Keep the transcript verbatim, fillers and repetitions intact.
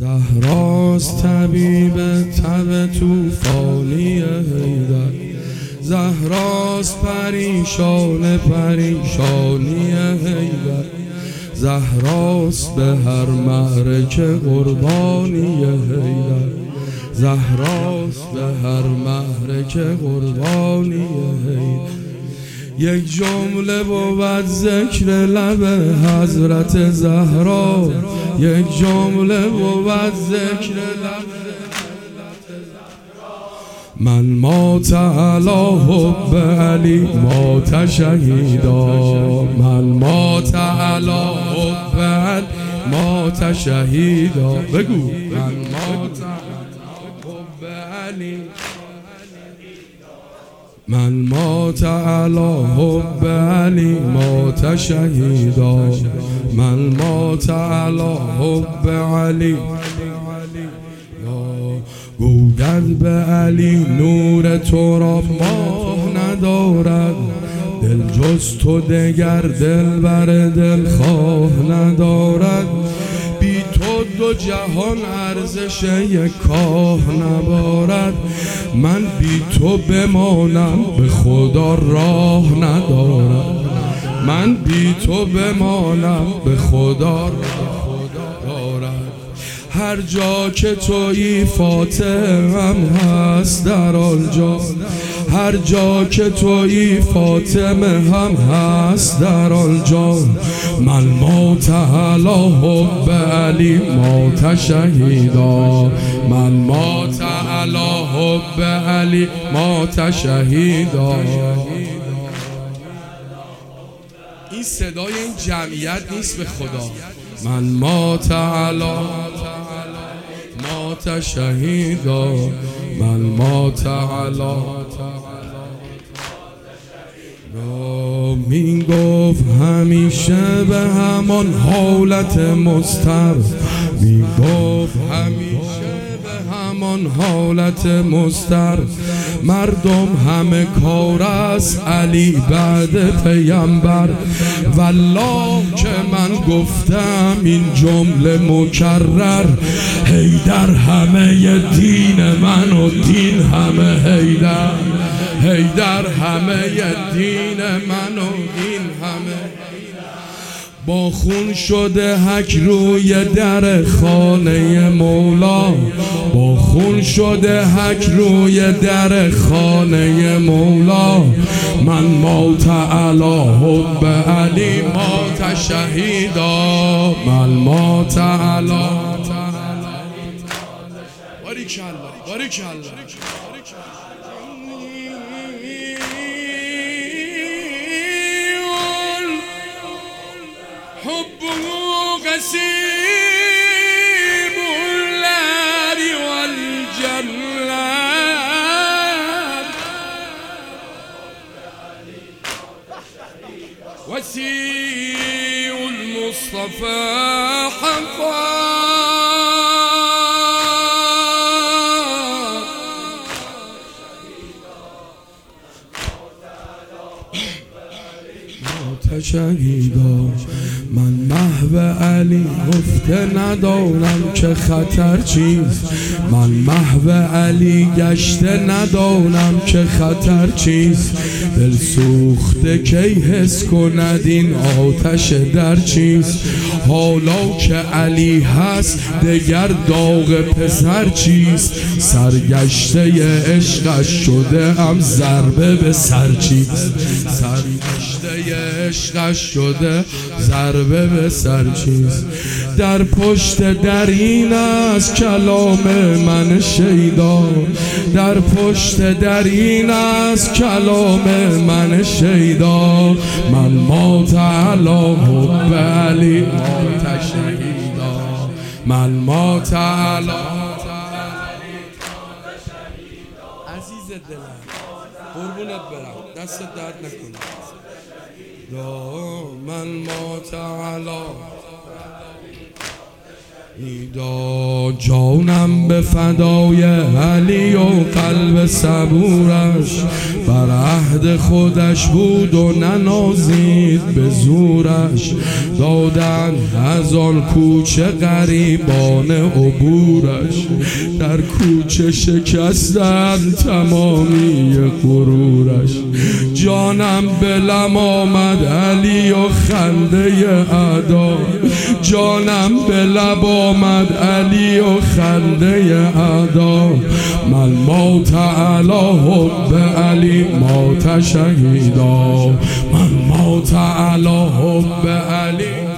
زهراست طبیب تب توفانی حیدر، زهراست پریشان پریشانی حیدر، زهراست به هر معرکه قربانی حیدر، زهراست به هر معرکه قربانی حیدر. یک جمله بود ذکر لب حضرت زهرا، یک جمله بود ذکر لب من مات علی حب علی مات شهیدا، من مات علی حب علی مات شهیدا. بگو من مات علی حب علی، من مات علی حب علی مات شهیدا، من مات علی حب علی. گوید به علی نور تو را ماه ندارد، دل جز تو دگر دل بر دل خواه ندارد. بی تو دو جهان ارزش یک کاه نبارد، من بی تو بمانم به خدا راه ندارد، من بی تو بمانم به خدا راه دارد. هر جا که تویی فاطمه هم هست در آنجا، هر جا که تویی فاطمه هم هست در آنجا. من مات علی حب علی مات شهیدا، من مات علی حب علی مات شهیدا. این صدای این جمعیت نیست به خدا. من مات علی مات شهیدا، من مات علی. می گفت همیشه به همان حالت مضطر، می گفت همیشه به همان حالت مضطر. مردم همه کار است علی بعد پیامبر، والله که من گفتم این جمله مکرر. حیدر همه دین من و دین همه حیدر، حیدر همه دین من و دین همه. با خون شده حک روی در خانه مولا، با خون شده حک روی در خانه مولا. من مات علی حب علی مات شهیدا، من مات علی. باریکالله باریکالله. حبه قسيم الليل والجنة، وسيء المصطفى حقا. شهیدا من محو علی گفته ندانم که خطر چیست، من محو علی گشته ندانم که خطر چیست. دل سوخته کی حس کند این آتش در چیست، حالا که علی هست دگر داغ پسر چیست. سرگشته عشقش شده ام ضربه به سر چیست، سرگشته عشقش شده ضربه به سر چیست. در پشت در این است کلام من شیدا، در پشت در این است کلام من شیدا. من مات علی حب علی مات شهیدا، من مات علی. عزیز دلم قربونت برم، دست درد نکنه. من مات علی میدا جانم به فدای علی و قلب صبورش، بر عهد خودش بود و ننازید به زورش. دادن از آن کوچه غریبان عبورش، در کوچه شکستن تمامی غرورش. جانم به لم آمد علی و خنده اعدا، جانم به لب آمد علی و خنده اعدا. من مات علی حب علی مات شهیدا، من مات علی حب علی